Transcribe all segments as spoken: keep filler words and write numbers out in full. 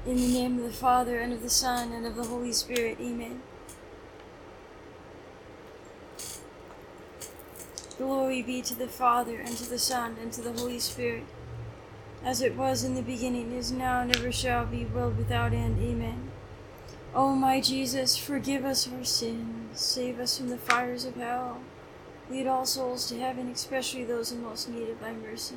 In the name of the Father, and of the Son, and of the Holy Spirit. Amen. Glory be to the Father, and to the Son, and to the Holy Spirit, as it was in the beginning, is now, and ever shall be, world without end. Amen. O my Jesus, forgive us our sins, save us from the fires of hell, lead all souls to heaven, especially those in most need of thy mercy.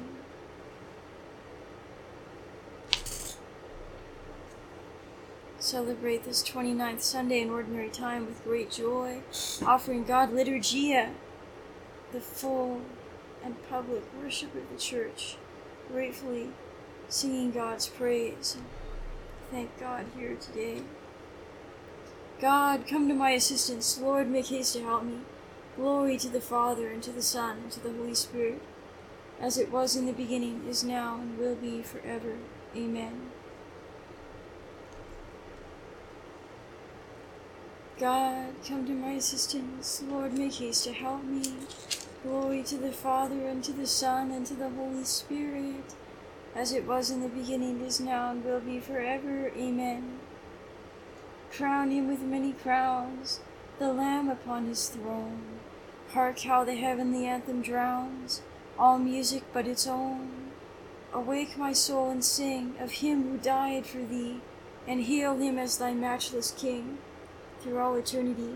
Celebrate this twenty-ninth Sunday in ordinary time with great joy, offering God liturgia, the full and public worship of the Church, gratefully singing God's praise. Thank God here today. God, come to my assistance. Lord, make haste to help me. Glory to the Father, and to the Son, and to the Holy Spirit, as it was in the beginning, is now, and will be forever. Amen. God, come to my assistance. Lord, make haste to help me. Glory to the Father, and to the Son, and to the Holy Spirit, as it was in the beginning, is now, and will be forever. Amen. Crown him with many crowns, the Lamb upon his throne. Hark how the heavenly anthem drowns all music but its own. Awake, my soul, and sing of him who died for thee, and hail him as thy matchless King through all eternity.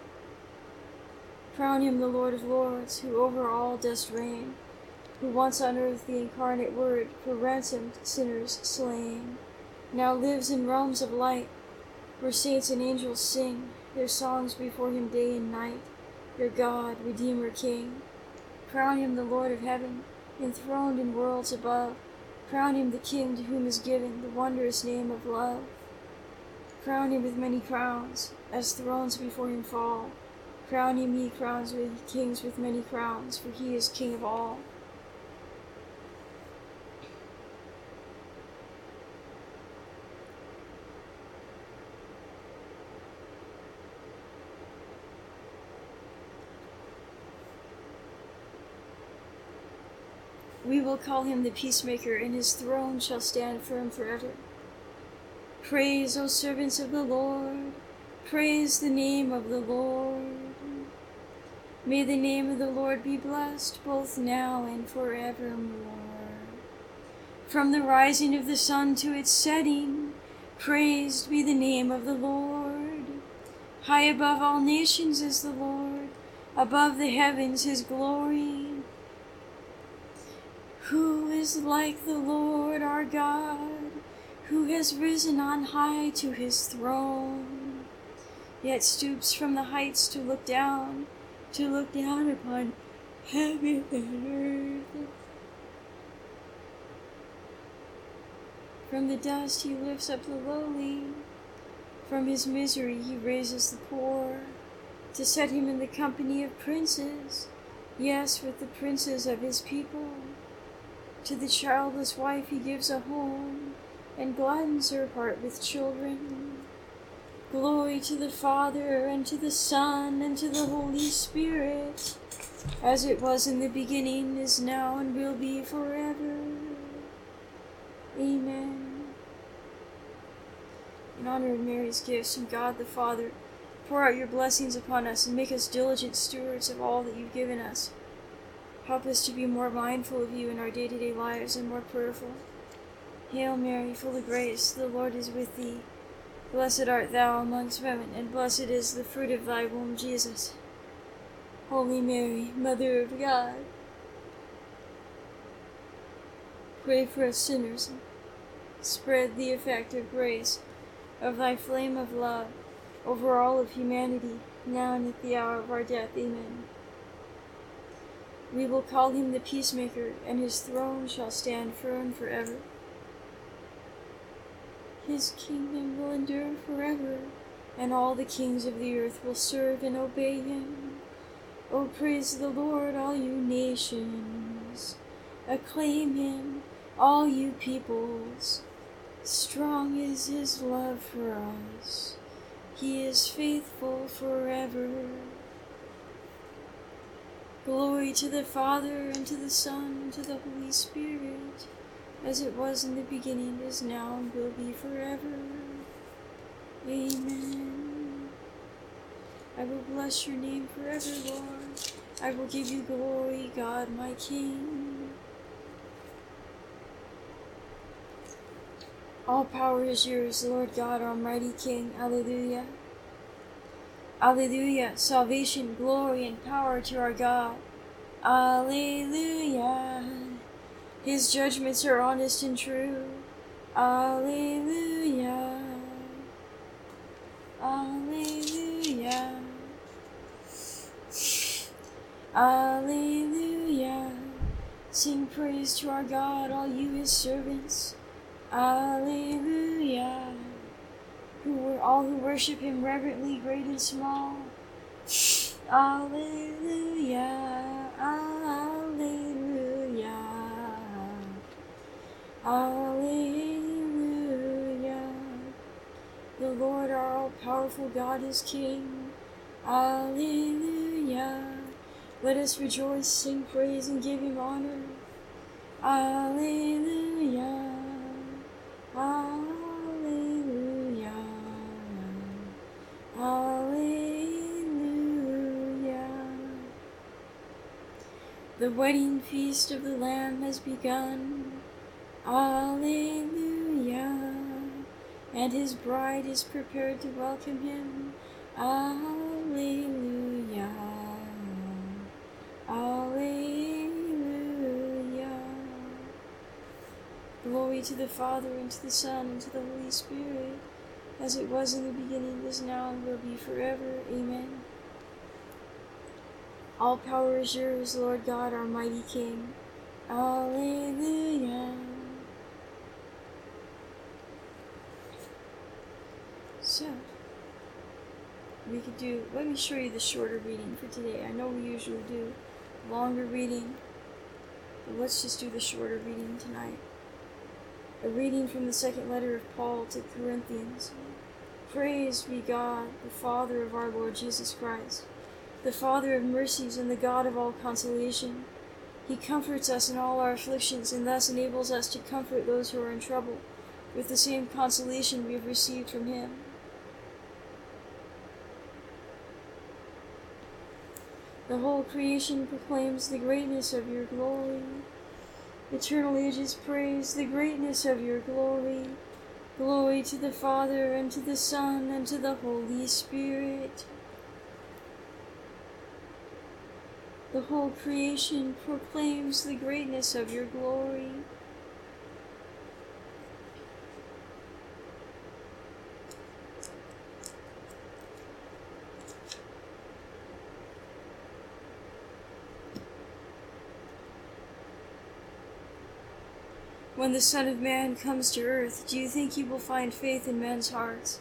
Crown him the Lord of Lords, who over all dost reign, who once on earth the incarnate Word for ransomed sinners slain, now lives in realms of light, where saints and angels sing their songs before him day and night, your God, Redeemer, King. Crown him the Lord of heaven, enthroned in worlds above. Crown him the King to whom is given the wondrous name of love. Crown him with many crowns, as thrones before him fall. Crown him, ye crowns, with kings with many crowns, for he is King of all. We will call him the peacemaker, and his throne shall stand firm forever. Praise, O servants of the Lord. Praise the name of the Lord. May the name of the Lord be blessed, both now and forevermore. From the rising of the sun to its setting, praised be the name of the Lord. High above all nations is the Lord, above the heavens his glory. Who is like the Lord our God, who has risen on high to his throne, yet stoops from the heights to look down, to look down upon heaven and earth. From the dust he lifts up the lowly, from his misery he raises the poor, to set him in the company of princes, yes, with the princes of his people. To the childless wife he gives a home, and gladdens her heart with children. Glory to the Father, and to the Son, and to the Holy Spirit, as it was in the beginning, is now, and will be forever. Amen. In honor of Mary's gifts from God the Father, pour out your blessings upon us, and make us diligent stewards of all that you've given us. Help us to be more mindful of you in our day-to-day lives, and more prayerful. Hail Mary, full of grace, the Lord is with thee. Blessed art thou amongst women, and blessed is the fruit of thy womb, Jesus. Holy Mary, Mother of God, pray for us sinners. Spread the effective grace of thy flame of love over all of humanity, now and at the hour of our death. Amen. We will call him the peacemaker, and his throne shall stand firm forever. His kingdom will endure forever, and all the kings of the earth will serve and obey him. O praise the Lord, all you nations. Acclaim him, all you peoples. Strong is his love for us. He is faithful forever. Glory to the Father, and to the Son, and to the Holy Spirit, as it was in the beginning, is now, and will be forever. I will bless your name forever, Lord. I will give you glory, God, my King. All power is yours, Lord God, Almighty King. Alleluia. Alleluia. Salvation, glory, and power to our God. Alleluia. His judgments are honest and true. Alleluia. Alleluia. Alleluia. Sing praise to our God, all you his servants. Alleluia. Who all who worship him reverently, great and small. Alleluia. Alleluia. Alleluia. The Lord our all-powerful God is King. Alleluia. Let us rejoice, sing praise, and give him honor. Alleluia. Alleluia. Alleluia. The wedding feast of the Lamb has begun. Alleluia. And his bride is prepared to welcome him. Alleluia. Alleluia. Glory to the Father, and to the Son, and to the Holy Spirit, as it was in the beginning, is now, and will be forever. Amen. All power is yours, Lord God, our mighty King. Alleluia. So, we could do, let me show you the shorter reading for today. I know we usually do longer reading, but let's just do the shorter reading tonight. A reading from the second letter of Paul to Corinthians. Praise be God, the Father of our Lord Jesus Christ, the Father of mercies and the God of all consolation. He comforts us in all our afflictions, and thus enables us to comfort those who are in trouble with the same consolation we have received from him. The whole creation proclaims the greatness of your glory. Eternal ages praise the greatness of your glory. Glory to the Father, and to the Son, and to the Holy Spirit. The whole creation proclaims the greatness of your glory. When the Son of Man comes to earth, do you think he will find faith in men's hearts?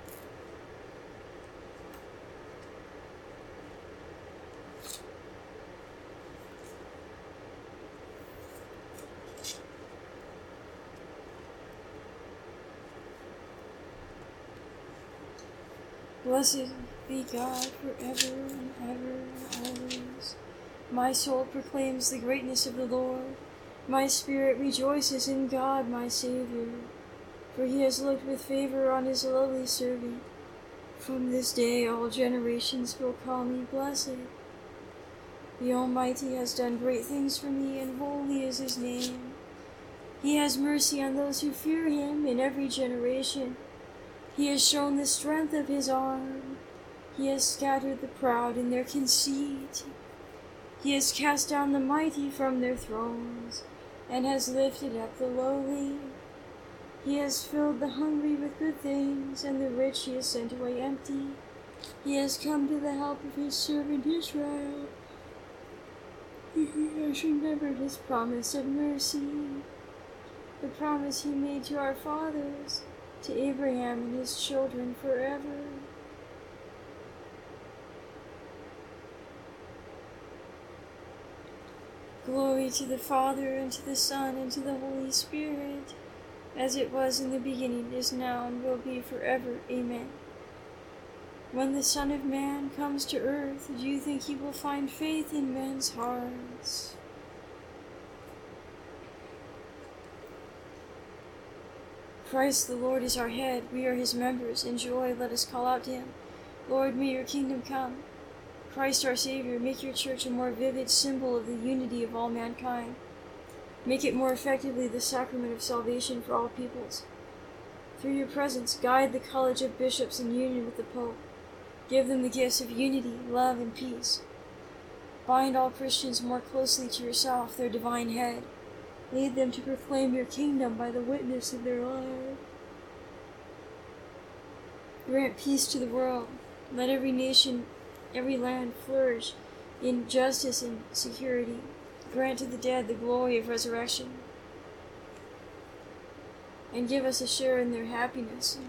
Blessed be God forever and ever and always. My soul proclaims the greatness of the Lord. My spirit rejoices in God my Savior, for he has looked with favor on his lowly servant. From this day all generations will call me blessed. The Almighty has done great things for me, and holy is his name. He has mercy on those who fear him in every generation. He has shown the strength of his arm. He has scattered the proud in their conceit. He has cast down the mighty from their thrones, and has lifted up the lowly. He has filled the hungry with good things, and the rich he has sent away empty. He has come to the help of his servant Israel. He has remembered his promise of mercy, the promise he made to our fathers, to Abraham and his children forever. Glory to the Father, and to the Son, and to the Holy Spirit, as it was in the beginning, is now, and will be forever. Amen. When the Son of Man comes to earth, do you think he will find faith in men's hearts? Christ the Lord is our head, we are his members. In joy let us call out to him. Lord, may your kingdom come. Christ our Savior, make your church a more vivid symbol of the unity of all mankind. Make it more effectively the sacrament of salvation for all peoples. Through your presence, guide the College of Bishops in union with the Pope. Give them the gifts of unity, love, and peace. Bind all Christians more closely to yourself, their divine head. Lead them to proclaim your kingdom by the witness of their lives. Grant peace to the world. Let every nation, every land flourish in justice and security. Grant to the dead the glory of resurrection. And give us a share in their happiness.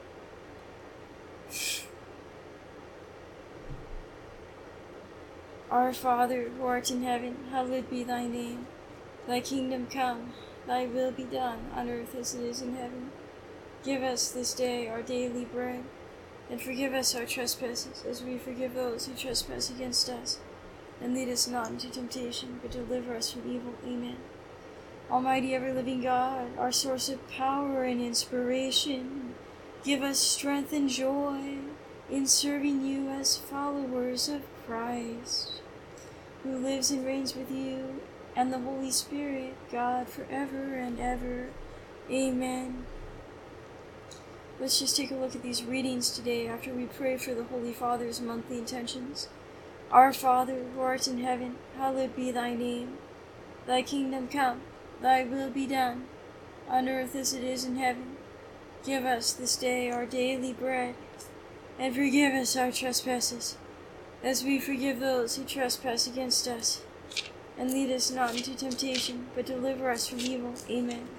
Our Father, who art in heaven, hallowed be thy name. Thy kingdom come, thy will be done, on earth as it is in heaven. Give us this day our daily bread, and forgive us our trespasses, as we forgive those who trespass against us. And lead us not into temptation, but deliver us from evil. Amen. Almighty ever-living God, our source of power and inspiration, give us strength and joy in serving you as followers of Christ, who lives and reigns with you and the Holy Spirit, God, forever and ever. Amen. Let's just take a look at these readings today after we pray for the Holy Father's monthly intentions. Our Father, who art in heaven, hallowed be thy name. Thy kingdom come, thy will be done, on earth as it is in heaven. Give us this day our daily bread, and forgive us our trespasses, as we forgive those who trespass against us. And lead us not into temptation, but deliver us from evil. Amen.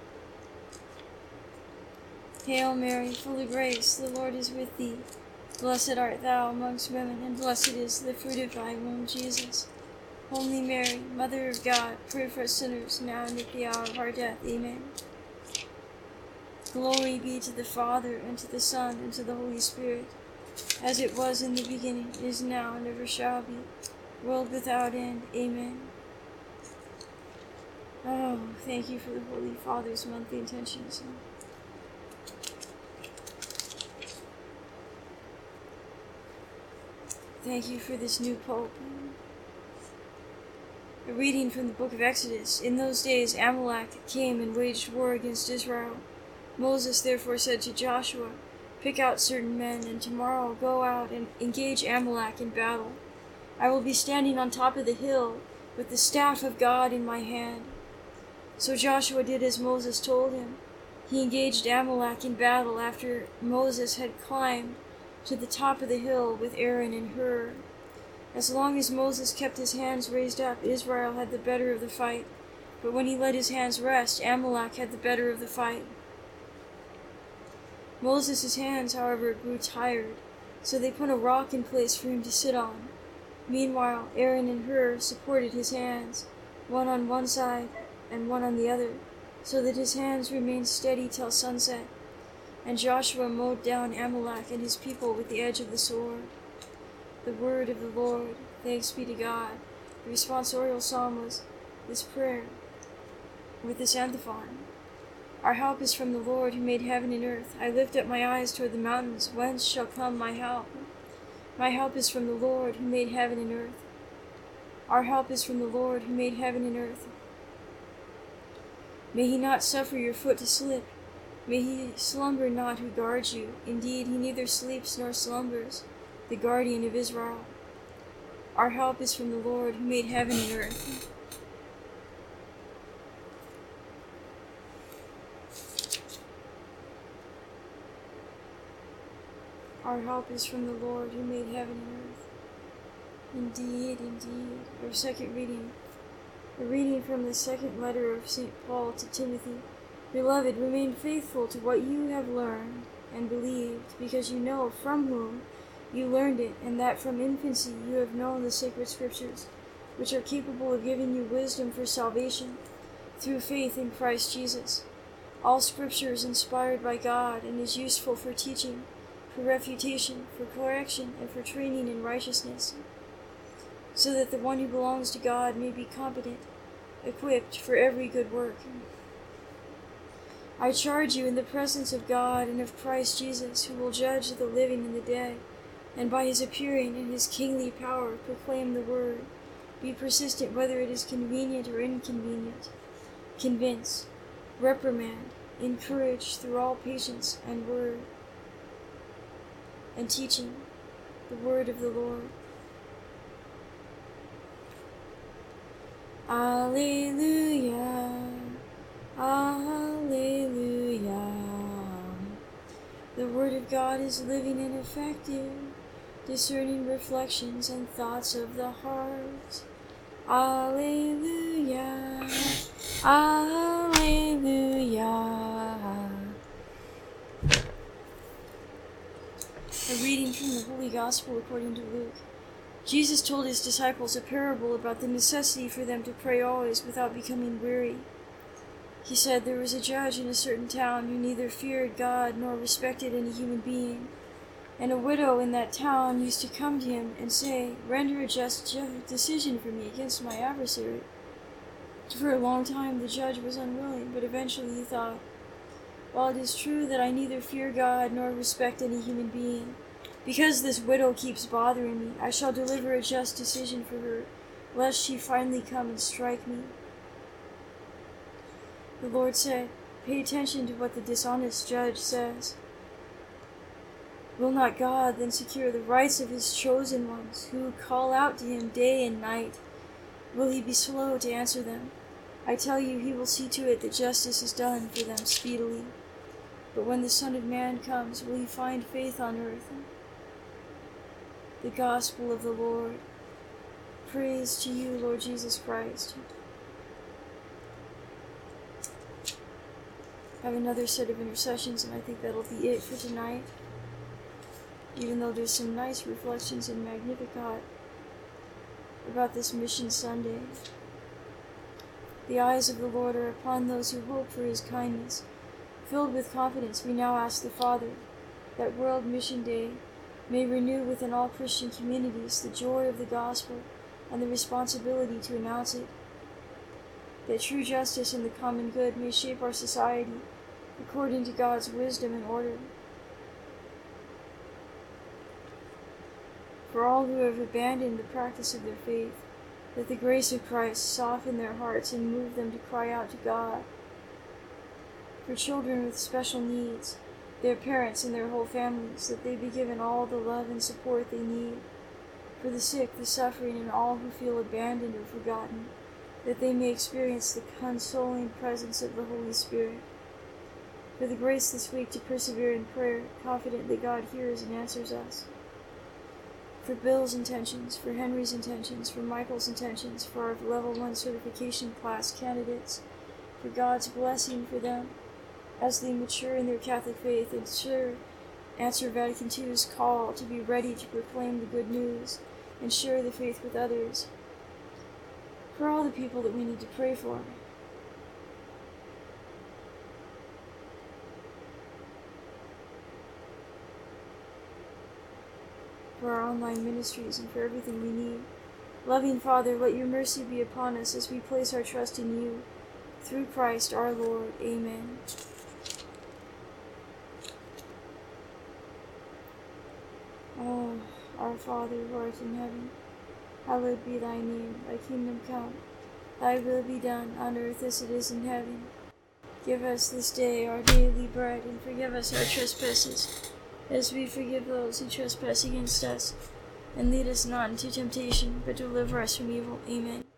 Hail Mary, full of grace, the Lord is with thee. Blessed art thou amongst women, and blessed is the fruit of thy womb, Jesus. Holy Mary, Mother of God, pray for us sinners, now and at the hour of our death. Amen. Glory be to the Father, and to the Son, and to the Holy Spirit, as it was in the beginning, is now, and ever shall be, world without end. Amen. Oh, thank you for the Holy Father's monthly intentions. Thank you for this new Pope. A reading from the book of Exodus. In those days Amalek came and waged war against Israel. Moses therefore said to Joshua, pick out certain men, and tomorrow go out and engage Amalek in battle. I will be standing on top of the hill with the staff of God in my hand. So Joshua did as Moses told him. He engaged Amalek in battle after Moses had climbed to the top of the hill with Aaron and Hur. As long as Moses kept his hands raised up, Israel had the better of the fight. But when he let his hands rest, Amalek had the better of the fight. Moses' hands, however, grew tired, so they put a rock in place for him to sit on. Meanwhile, Aaron and Hur supported his hands, one on one side and one on the other, so that his hands remained steady till sunset. And Joshua mowed down Amalek and his people with the edge of the sword. The word of the Lord. Thanks be to God. The responsorial psalm was this prayer with this antiphon. Our help is from the Lord who made heaven and earth. I lift up my eyes toward the mountains. Whence shall come my help? My help is from the Lord who made heaven and earth. Our help is from the Lord who made heaven and earth. May he not suffer your foot to slip. May he slumber not who guards you. Indeed, he neither sleeps nor slumbers, the guardian of Israel. Our help is from the Lord who made heaven and earth. Our help is from the Lord who made heaven and earth. Indeed, indeed. Our second reading. A reading from the second letter of Saint Paul to Timothy. Beloved, remain faithful to what you have learned and believed, because you know from whom you learned it, and that from infancy you have known the sacred scriptures, which are capable of giving you wisdom for salvation through faith in Christ Jesus. All scripture is inspired by God and is useful for teaching, for refutation, for correction, and for training in righteousness, so that the one who belongs to God may be competent, equipped for every good work. I charge you in the presence of God and of Christ Jesus, who will judge the living and the dead, and by his appearing in his kingly power proclaim the word. Be persistent whether it is convenient or inconvenient. Convince, reprimand, encourage through all patience and word, and teaching the word of the Lord. Alleluia, Alleluia. The word of God is living and effective, discerning reflections and thoughts of the heart. Alleluia, Alleluia. A reading from the Holy Gospel according to Luke. Jesus told his disciples a parable about the necessity for them to pray always without becoming weary. He said there was a judge in a certain town who neither feared God nor respected any human being. And a widow in that town used to come to him and say, "Render a just decision for me against my adversary." For a long time the judge was unwilling, but eventually he thought, "While it is true that I neither fear God nor respect any human being, because this widow keeps bothering me, I shall deliver a just decision for her, lest she finally come and strike me." The Lord said, "Pay attention to what the dishonest judge says. Will not God then secure the rights of his chosen ones, who call out to him day and night? Will he be slow to answer them? I tell you, he will see to it that justice is done for them speedily. But when the Son of Man comes, will he find faith on earth?" The Gospel of the Lord. Praise to you, Lord Jesus Christ. I have another set of intercessions, and I think that'll be it for tonight. Even though there's some nice reflections in Magnificat about this Mission Sunday. The eyes of the Lord are upon those who hope for his kindness. Filled with confidence, we now ask the Father that World Mission Day may renew within all Christian communities the joy of the gospel and the responsibility to announce it. That true justice and the common good may shape our society according to God's wisdom and order. For all who have abandoned the practice of their faith, that the grace of Christ soften their hearts and move them to cry out to God. For children with special needs, their parents and their whole families, that they be given all the love and support they need. For the sick, the suffering, and all who feel abandoned or forgotten, that they may experience the consoling presence of the Holy Spirit. For the grace this week to persevere in prayer, confident that God hears and answers us. For Bill's intentions, for Henry's intentions, for Michael's intentions, for our level one certification class candidates, for God's blessing for them as they mature in their Catholic faith and sure answer Vatican two's call to be ready to proclaim the good news and share the faith with others. For all the people that we need to pray for. For our online ministries and for everything we need. Loving Father, let your mercy be upon us as we place our trust in you. Through Christ our Lord. Amen. Oh, our Father who art in heaven, hallowed be thy name. Thy kingdom come. Thy will be done on earth as it is in heaven. Give us this day our daily bread, and forgive us our trespasses, as we forgive those who trespass against us. And lead us not into temptation, but deliver us from evil. Amen.